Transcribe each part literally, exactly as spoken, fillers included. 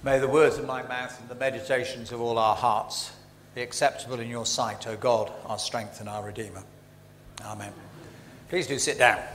May the words of my mouth and the meditations of all our hearts be acceptable in your sight, O God, our strength and our Redeemer. Amen. Please do sit down.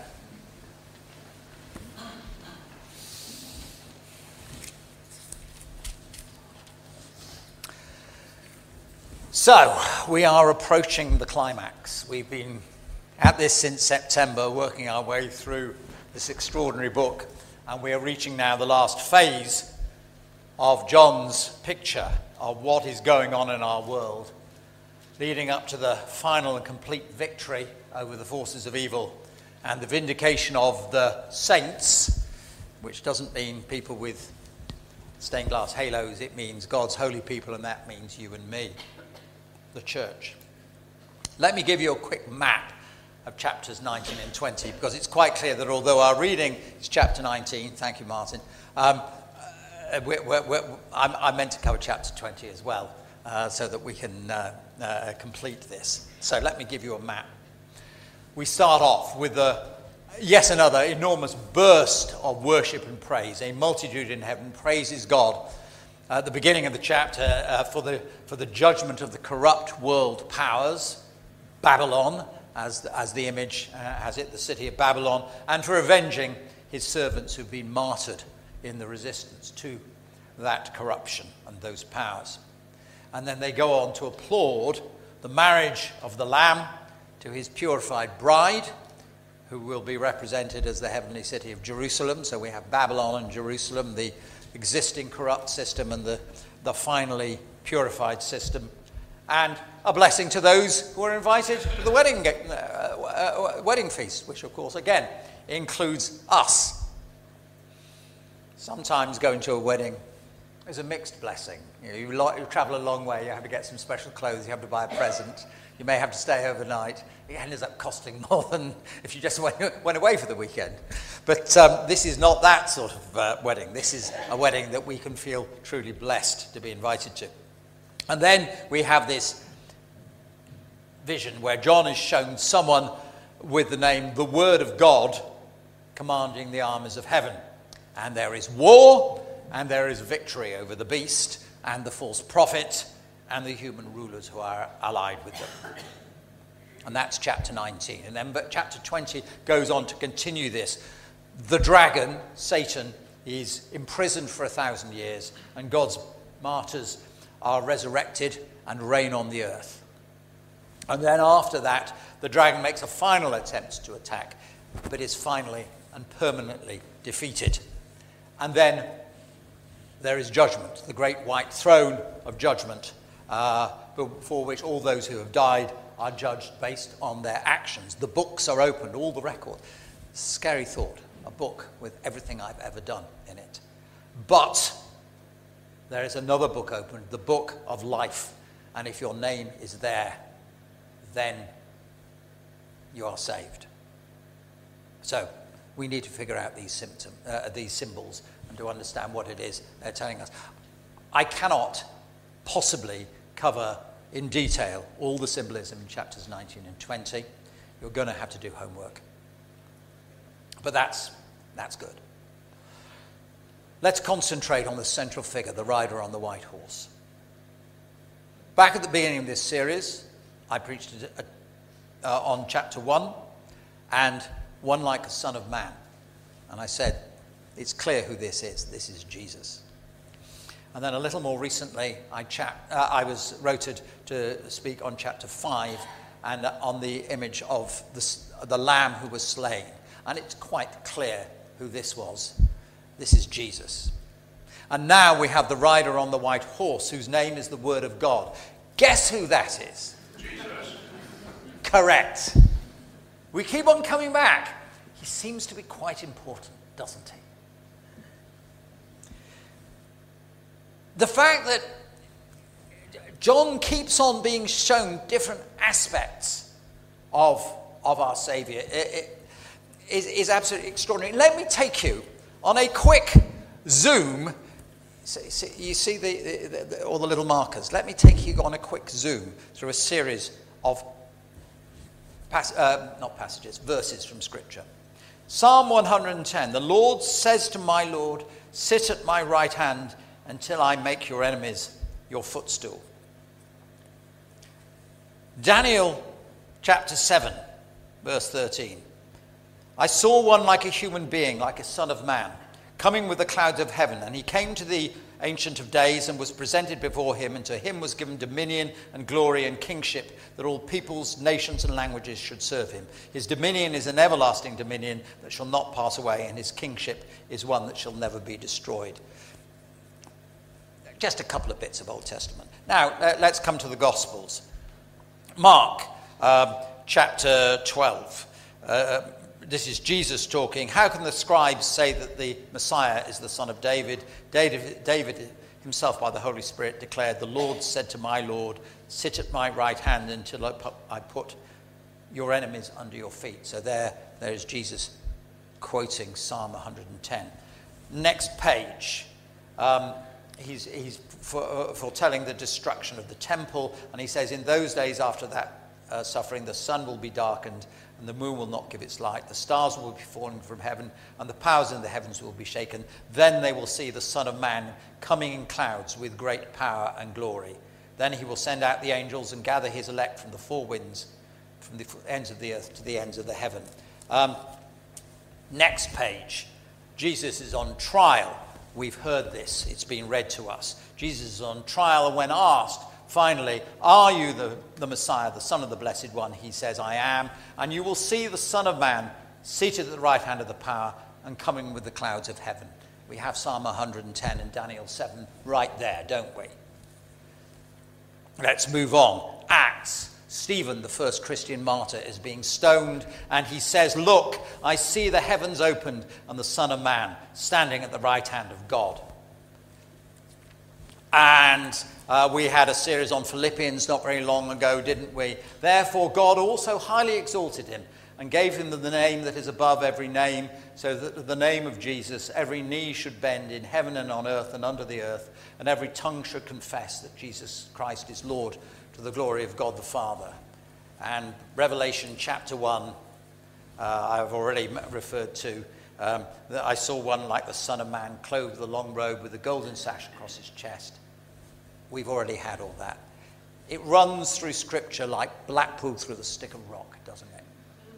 So, we are approaching the climax. We've been at this since September, working our way through this extraordinary book, and we are reaching now the last phase of John's picture of what is going on in our world, leading up to the final and complete victory over the forces of evil and the vindication of the saints, which doesn't mean people with stained glass halos. It means God's holy people, and that means you and me, the church. Let me give you a quick map of chapters nineteen and twenty, because it's quite clear that although our reading is chapter nineteen, thank you, Martin, um, uh, we're, we're, we're, I'm, I meant to cover chapter twenty as well, uh, so that we can uh, uh, complete this. So let me give you a map. We start off with a, yet another enormous burst of worship and praise. A multitude in heaven praises God at the beginning of the chapter uh, for the for the judgment of the corrupt world powers, Babylon, as the, as the image uh, has it, the city of Babylon, and for avenging his servants who've been martyred in the resistance to that corruption and those powers. And then they go on to applaud the marriage of the Lamb to his purified bride, who will be represented as the heavenly city of Jerusalem. So we have Babylon and Jerusalem, the existing corrupt system, and the, the finally purified system. And a blessing to those who are invited to the wedding, uh, uh, wedding feast, which of course again includes us. Sometimes going to a wedding is a mixed blessing. You know, you, lo- you travel a long way, you have to get some special clothes, you have to buy a present, you may have to stay overnight. It ends up costing more than if you just went, went away for the weekend. But um, this is not that sort of uh, wedding. This is a wedding that we can feel truly blessed to be invited to. And then we have this vision where John is shown someone with the name the Word of God commanding the armies of heaven. And there is war, and there is victory over the beast and the false prophet and the human rulers who are allied with them. And that's chapter nineteen. And then but chapter twenty goes on to continue this. The dragon, Satan, is imprisoned for a thousand years, and God's martyrs are resurrected and reign on the earth. And then after that, the dragon makes a final attempt to attack, but is finally and permanently defeated. And then there is judgment, the great white throne of judgment, uh, before which all those who have died are judged based on their actions. The books are opened, all the record. Scary thought, a book with everything I've ever done in it. But there is another book opened, the book of life. And if your name is there, then you are saved. So we need to figure out these symptoms, uh, these symbols, and to understand what it is they're telling us. I cannot possibly cover in detail all the symbolism in chapters nineteen and twenty. You're going to have to do homework. But that's, that's good. Let's concentrate on the central figure, the rider on the white horse. Back at the beginning of this series, I preached uh, on chapter one, and one like a son of man. And I said, it's clear who this is. This is Jesus. And then a little more recently, I, chat, uh, I was rotated to speak on chapter five and on the image of the, the lamb who was slain. And it's quite clear who this was. This is Jesus. And now we have the rider on the white horse, whose name is the Word of God. Guess who that is? Jesus. Correct. We keep on coming back. He seems to be quite important, doesn't he? The fact that John keeps on being shown different aspects of, of our Saviour it, it, is, is absolutely extraordinary. Let me take you on a quick zoom. You see the, the, the, all the little markers. Let me take you on a quick zoom through a series of Pas- uh, not passages, verses from Scripture. Psalm one hundred ten, the Lord says to my Lord, sit at my right hand until I make your enemies your footstool. Daniel chapter seven, verse thirteen. I saw one like a human being, like a son of man, coming with the clouds of heaven, and he came to the Ancient of Days and was presented before him, and to him was given dominion and glory and kingship, that all peoples, nations and languages should serve him. His dominion is an everlasting dominion that shall not pass away, and his kingship is one that shall never be destroyed. Just a couple of bits of Old Testament. Now, uh, let's come to the Gospels. Mark um, chapter twelve. Uh, This is Jesus talking. How can the scribes say that the Messiah is the son of David? David? David himself, by the Holy Spirit, declared, the Lord said to my Lord, sit at my right hand until I put your enemies under your feet. So there, there is Jesus quoting Psalm one hundred ten. Next page. Um, he's he's foretelling the destruction of the temple. And he says, in those days after that uh, suffering, the sun will be darkened, and the moon will not give its light. The stars will be falling from heaven, and the powers in the heavens will be shaken. Then they will see the Son of Man coming in clouds with great power and glory. Then he will send out the angels and gather his elect from the four winds, from the ends of the earth to the ends of the heaven. Um, next page. Jesus is on trial. We've heard this. It's been read to us. Jesus is on trial, and when asked, finally, are you the, the Messiah, the Son of the Blessed One? He says, I am. And you will see the Son of Man seated at the right hand of the power and coming with the clouds of heaven. We have Psalm one hundred ten and Daniel seven right there, don't we? Let's move on. Acts. Stephen, the first Christian martyr, is being stoned, and he says, look, I see the heavens opened and the Son of Man standing at the right hand of God. And uh, we had a series on Philippians not very long ago, didn't we? Therefore, God also highly exalted him and gave him the name that is above every name, so that at the name of Jesus every knee should bend in heaven and on earth and under the earth, and every tongue should confess that Jesus Christ is Lord, to the glory of God the Father. And Revelation chapter one, uh, I've already referred to. Um, that I saw one like the Son of Man, clothed with a long robe with a golden sash across his chest. We've already had all that. It runs through Scripture like Blackpool through the stick of rock, doesn't it?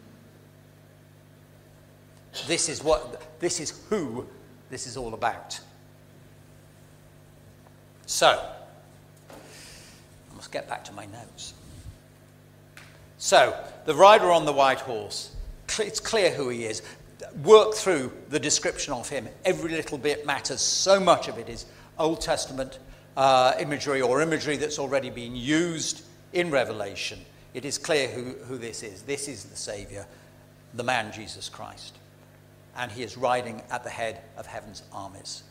This is what, this is who this is all about. So, I must get back to my notes. So, the rider on the white horse, it's clear who he is. Work through the description of him. Every little bit matters. So much of it is Old Testament uh, imagery, or imagery that's already been used in Revelation. It is clear who, who this is. This is the Saviour, the man Jesus Christ. And he is riding at the head of heaven's armies.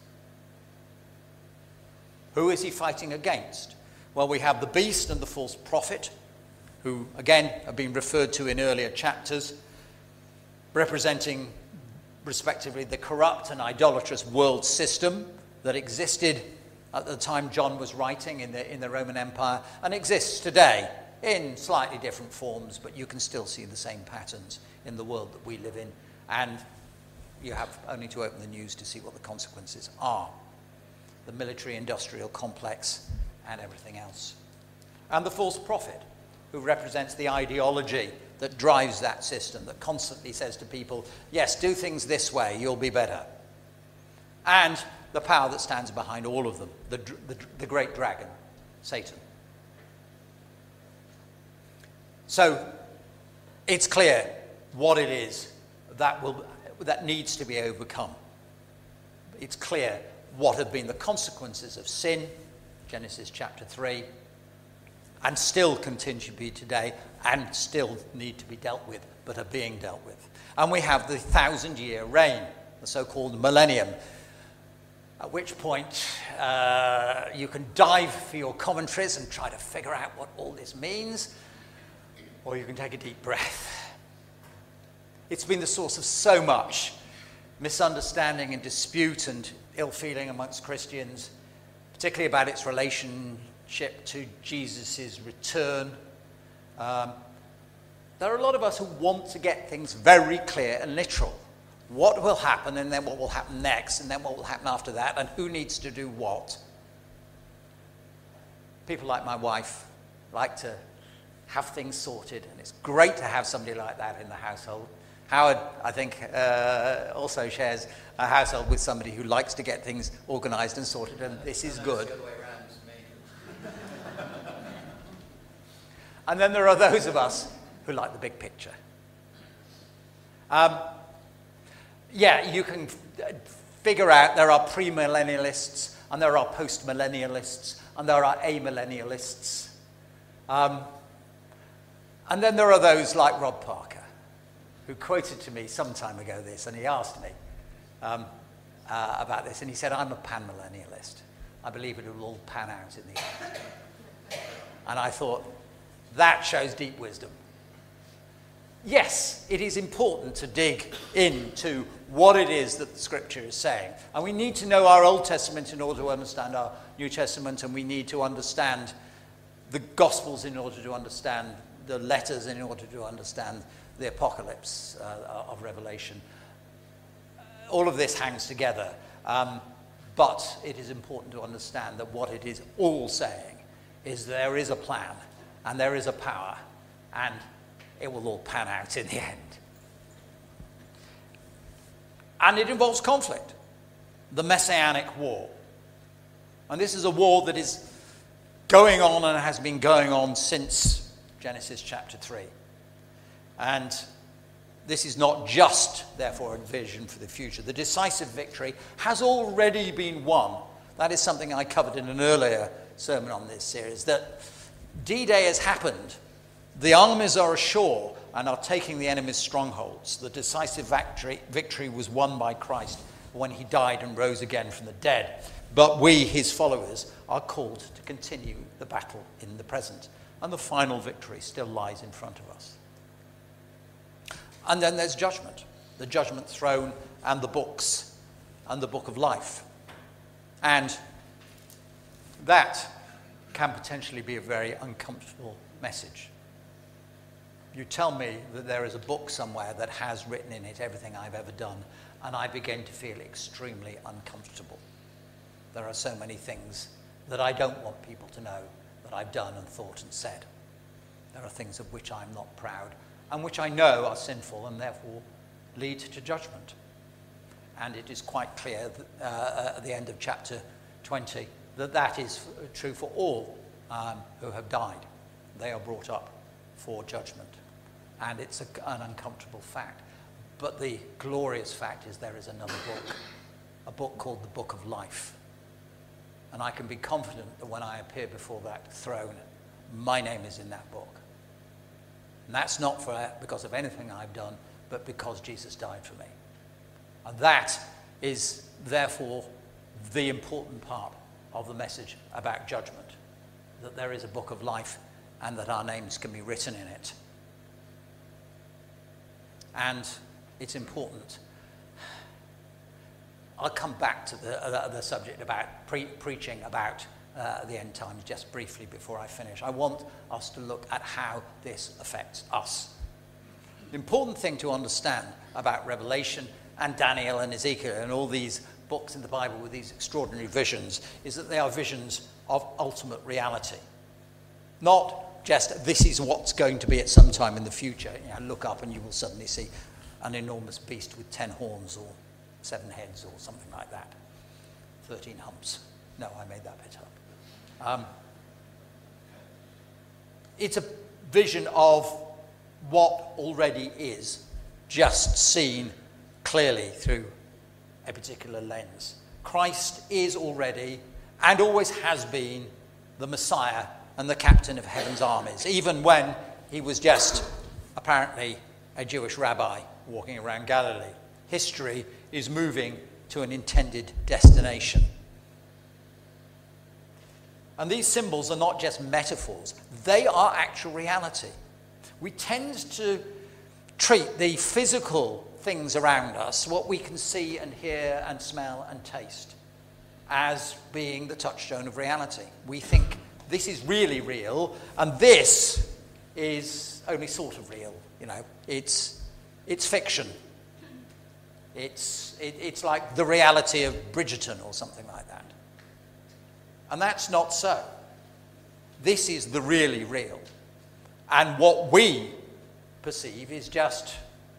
Who is he fighting against? Well, we have the beast and the false prophet, who again have been referred to in earlier chapters, representing respectively the corrupt and idolatrous world system that existed at the time John was writing in the, in the Roman Empire, and exists today in slightly different forms, but you can still see the same patterns in the world that we live in, and you have only to open the news to see what the consequences are. The military-industrial complex and everything else. And the false prophet, who represents the ideology that drives that system, that constantly says to people, yes, do things this way, you'll be better. And the power that stands behind all of them, the, the, the great dragon, Satan. So it's clear what it is that, will, that needs to be overcome. It's clear what have been the consequences of sin, Genesis chapter three, and still continue to be today, and still need to be dealt with, but are being dealt with. And we have the thousand-year reign, the so-called millennium, at which point uh, you can dive for your commentaries and try to figure out what all this means, or you can take a deep breath. It's been the source of so much misunderstanding and dispute and ill-feeling amongst Christians, particularly about its relationship to Jesus' return. Um, there are a lot of us who want to get things very clear and literal. What will happen, and then what will happen next, and then what will happen after that, and who needs to do what. people like my wife like to have things sorted, and it's great to have somebody like that in the household. Howard, I think, uh, also shares a household with somebody who likes to get things organised and sorted, and this is good. And then there are those of us who like the big picture. Um, yeah, you can f- figure out there are premillennialists, and there are postmillennialists, and there are amillennialists. Um, and then there are those like Rob Parker, who quoted to me some time ago this, and he asked me um, uh, about this, and he said, I'm a panmillennialist. I believe it will all pan out in the end. And I thought, that shows deep wisdom. Yes, it is important to dig into what it is that the Scripture is saying. And we need to know our Old Testament in order to understand our New Testament, and we need to understand the Gospels in order to understand the letters, in order to understand the apocalypse uh, of Revelation. All of this hangs together. Um, but it is important to understand that what it is all saying is there is a plan, and there is a power, and it will all pan out in the end. And it involves conflict, the Messianic war. And this is a war that is going on and has been going on since Genesis chapter three. And this is not just, therefore, a vision for the future. The decisive victory has already been won. That is something I covered in an earlier sermon on this series, that D-Day has happened. The armies are ashore and are taking the enemy's strongholds. The decisive victory, victory was won by Christ when he died and rose again from the dead. But we, his followers, are called to continue the battle in the present. And the final victory still lies in front of us. And then there's judgment, the judgment throne and the books and the book of life. And that can potentially be a very uncomfortable message. You tell me that there is a book somewhere that has written in it everything I've ever done, and I begin to feel extremely uncomfortable. There are so many things that I don't want people to know that I've done and thought and said. There are things of which I'm not proud, and which I know are sinful and therefore lead to judgment. And it is quite clear that, uh, at the end of chapter twenty that that is true for all um, who have died. They are brought up for judgment. And it's a, an uncomfortable fact. But the glorious fact is there is another book, a book called the Book of Life. And I can be confident that when I appear before that throne, my name is in that book. And that's not for, because of anything I've done, but because Jesus died for me. And that is, therefore, the important part of the message about judgment, that there is a book of life and that our names can be written in it. And it's important. I'll come back to the, uh, the subject about pre- preaching about uh, the end times just briefly before I finish. I want us to look at how this affects us. The important thing to understand about Revelation and Daniel and Ezekiel and all these books in the Bible with these extraordinary visions is that they are visions of ultimate reality. Not just this is what's going to be at some time in the future. You know, look up and you will suddenly see an enormous beast with ten horns or seven heads or something like that. Thirteen humps. No, I made that bit up. Um, it's a vision of what already is, just seen clearly through a particular lens. Christ is already and always has been the Messiah and the captain of heaven's armies, even when he was just apparently a Jewish rabbi walking around Galilee. History is moving to an intended destination. And these symbols are not just metaphors, they are actual reality. We tend to treat the physical things around us, what we can see and hear and smell and taste, as being the touchstone of reality. We think this is really real, and this is only sort of real. You know, it's it's fiction. It's it, it's like the reality of Bridgerton or something like that. And that's not so. This is the really real. And what we perceive is just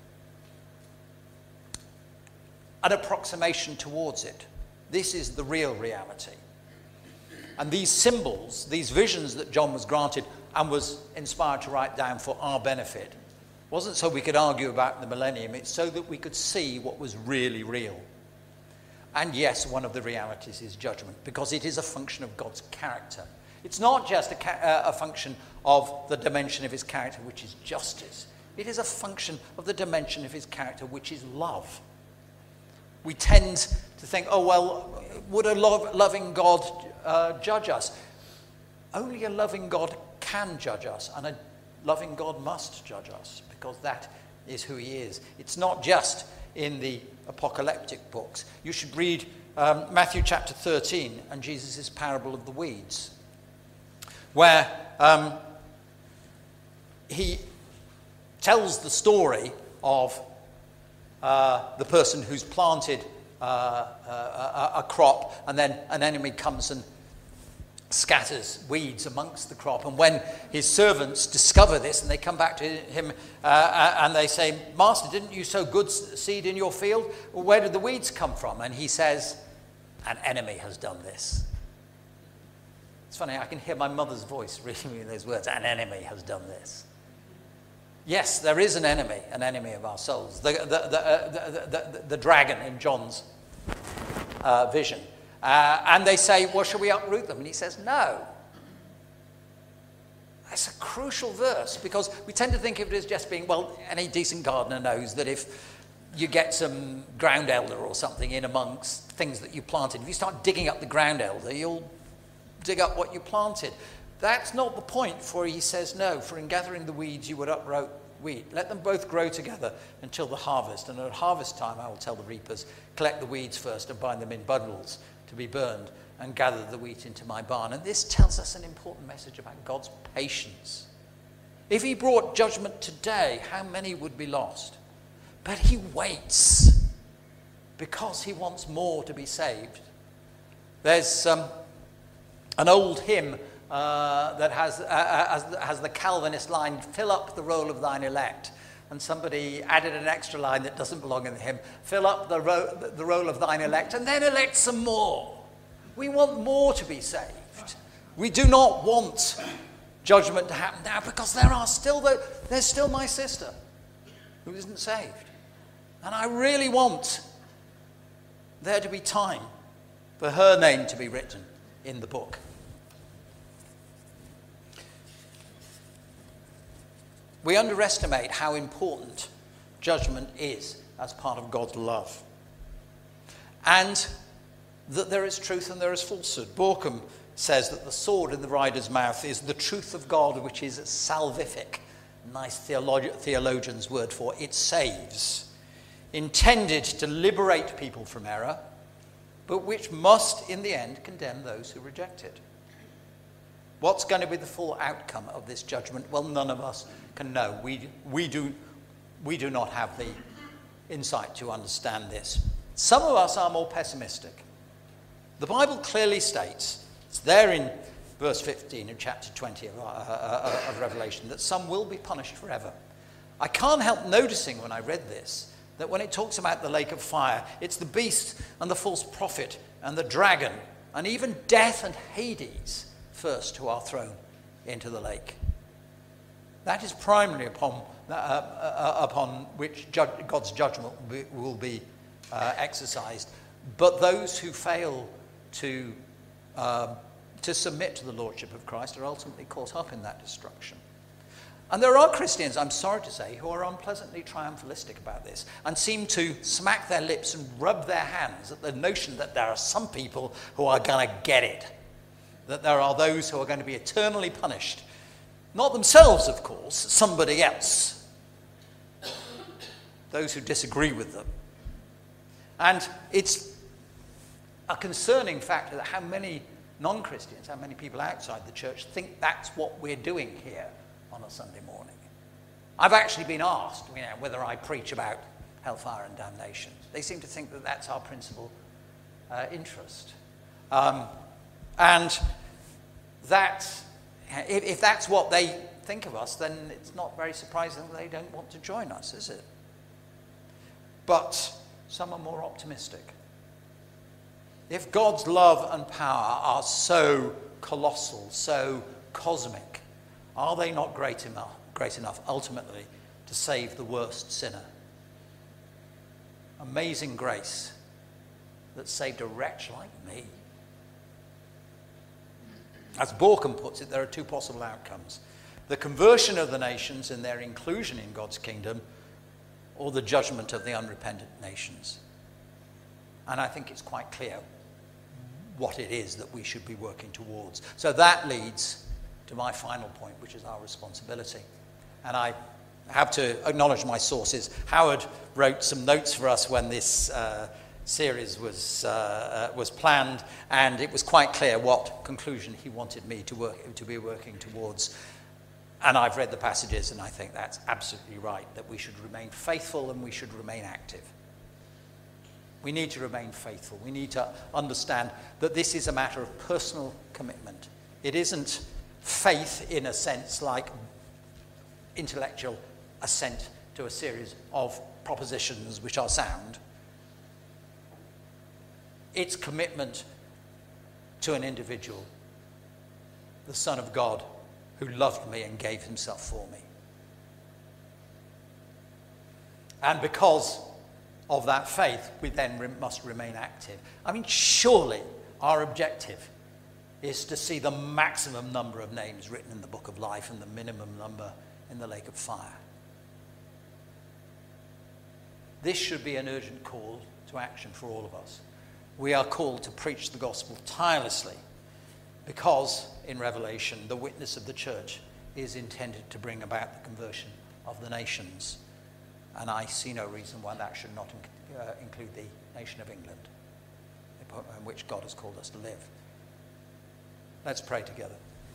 an approximation towards it. This is the real reality. And these symbols, these visions that John was granted and was inspired to write down for our benefit, wasn't so we could argue about the millennium, it's so that we could see what was really real. And yes, one of the realities is judgment, because it is a function of God's character. It's not just a, ca- uh, a function of the dimension of his character, which is justice. It is a function of the dimension of his character, which is love. We tend to think, oh, well, would a lo- loving God uh, judge us? Only a loving God can judge us, and a loving God must judge us, because that is who he is. It's not just in the apocalyptic books. You should read um, Matthew chapter thirteen and Jesus' parable of the weeds, where um, he tells the story of uh, the person who's planted uh, a, a crop, and then an enemy comes and scatters weeds amongst the crop. And when his servants discover this and they come back to him uh, and they say, Master, didn't you sow good seed in your field? Well, where did the weeds come from? And he says, an enemy has done this. It's funny, I can hear my mother's voice reading me those words, an enemy has done this. Yes, there is an enemy, an enemy of our souls. The, the, the, uh, the, the, the, the dragon in John's uh, vision. Uh, and they say, well, shall we uproot them? And he says, no. That's a crucial verse, because we tend to think of it as just being, well, any decent gardener knows that if you get some ground elder or something in amongst things that you planted, if you start digging up the ground elder, you'll dig up what you planted. That's not the point, for he says, no, for in gathering the weeds you would uproot wheat. Let them both grow together until the harvest. And at harvest time I will tell the reapers, collect the weeds first and bind them in bundles to be burned, and gather the wheat into my barn. And this tells us an important message about God's patience. If he brought judgment today, how many would be lost? But he waits because he wants more to be saved. There's um, an old hymn uh, that has, uh, has, has the Calvinist line, fill up the roll of thine elect. And somebody added an extra line that doesn't belong in the hymn. Fill up the, ro- the roll of thine elect, and then elect some more. We want more to be saved. We do not want judgment to happen now, because there are still the, there's still my sister who isn't saved. And I really want there to be time for her name to be written in the book. We underestimate how important judgment is as part of God's love. And that there is truth and there is falsehood. Borkham says that the sword in the rider's mouth is the truth of God, which is salvific. Nice theolog- theologian's word for it saves. Intended to liberate people from error, but which must in the end condemn those who reject it. What's going to be the full outcome of this judgment? Well, none of us can know. We, we, do, we do not have the insight to understand this. Some of us are more pessimistic. The Bible clearly states, it's there in verse fifteen in chapter twenty of, uh, uh, of Revelation, that some will be punished forever. I can't help noticing when I read this, that when it talks about the lake of fire, it's the beast and the false prophet and the dragon and even death and Hades first who are thrown into the lake. That is primarily upon, uh, uh, upon which ju- God's judgment will be, will be uh, exercised. But those who fail to, uh, to submit to the lordship of Christ are ultimately caught up in that destruction. And there are Christians, I'm sorry to say, who are unpleasantly triumphalistic about this and seem to smack their lips and rub their hands at the notion that there are some people who are going to get it. That there are those who are going to be eternally punished. Not themselves, of course, somebody else. Those who disagree with them. And it's a concerning factor that how many non-Christians, how many people outside the church think that's what we're doing here on a Sunday morning. I've actually been asked, you know, whether I preach about hellfire and damnation. They seem to think that that's our principal uh, interest. Um, and that If, if that's what they think of us, then it's not very surprising that they don't want to join us, is it? But some are more optimistic. If God's love and power are so colossal, so cosmic, are they not great enough, great enough ultimately to save the worst sinner? Amazing grace that saved a wretch like me. As Borkham puts it, there are two possible outcomes: the conversion of the nations and their inclusion in God's kingdom, or the judgment of the unrepentant nations. And I think it's quite clear what it is that we should be working towards. So that leads to my final point, which is our responsibility. And I have to acknowledge my sources. Howard wrote some notes for us when this uh, series was uh, uh, was planned, and it was quite clear what conclusion he wanted me to work to be working towards. And I've read the passages, and I think that's absolutely right, that we should remain faithful and we should remain active. We need to remain faithful. We need to understand that this is a matter of personal commitment. It isn't faith in a sense like intellectual assent to a series of propositions which are sound. It's commitment to an individual, the Son of God, who loved me and gave himself for me. And because of that faith, we then re- must remain active. I mean, surely our objective is to see the maximum number of names written in the book of life and the minimum number in the lake of fire. This should be an urgent call to action for all of us. We are called to preach the gospel tirelessly because, in Revelation, the witness of the church is intended to bring about the conversion of the nations. And I see no reason why that should not inc- uh, include the nation of England, in which God has called us to live. Let's pray together.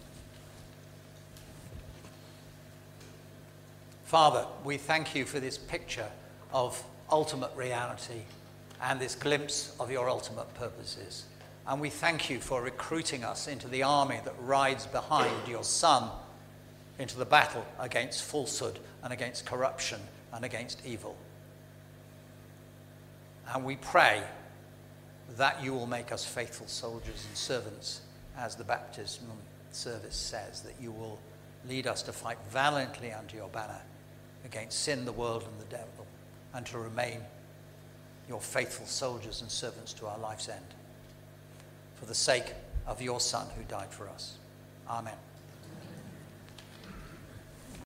Father, we thank you for this picture of ultimate reality and this glimpse of your ultimate purposes. And we thank you for recruiting us into the army that rides behind your Son into the battle against falsehood and against corruption and against evil. And we pray that you will make us faithful soldiers and servants, as the baptism service says, that you will lead us to fight valiantly under your banner against sin, the world, and the devil, and to remain your faithful soldiers and servants to our life's end, for the sake of your Son who died for us. Amen.